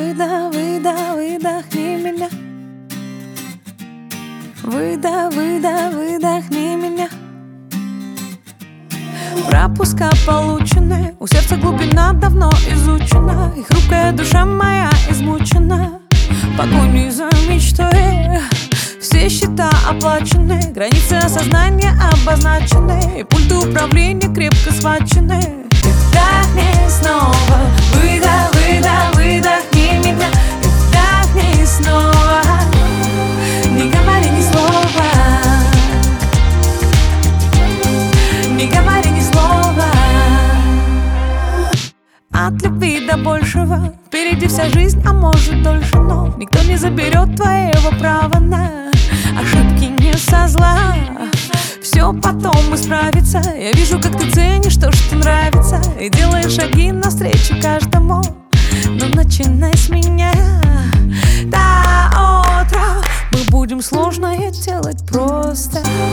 выдохни меня. Выдохни меня. Пропуска получены, у сердца глубина давно изучена, и хрупкая душа моя измучена погоней за мечтой. Все счета оплачены, границы осознания обозначены, и пульты управления крепко схвачены. Вдохни снова, выдохни меня. И вдохни снова, не говори ни слова, не говори ни слова. От любви до большего впереди вся жизнь, а может дольше, но никто не заберет твоего права на ошибки не со зла. Все потом исправится. Я вижу, как ты ценишь то, что нравится, и делаешь шаги навстречу каждому. Но начинай с меня. До утра мы будем сложное делать просто.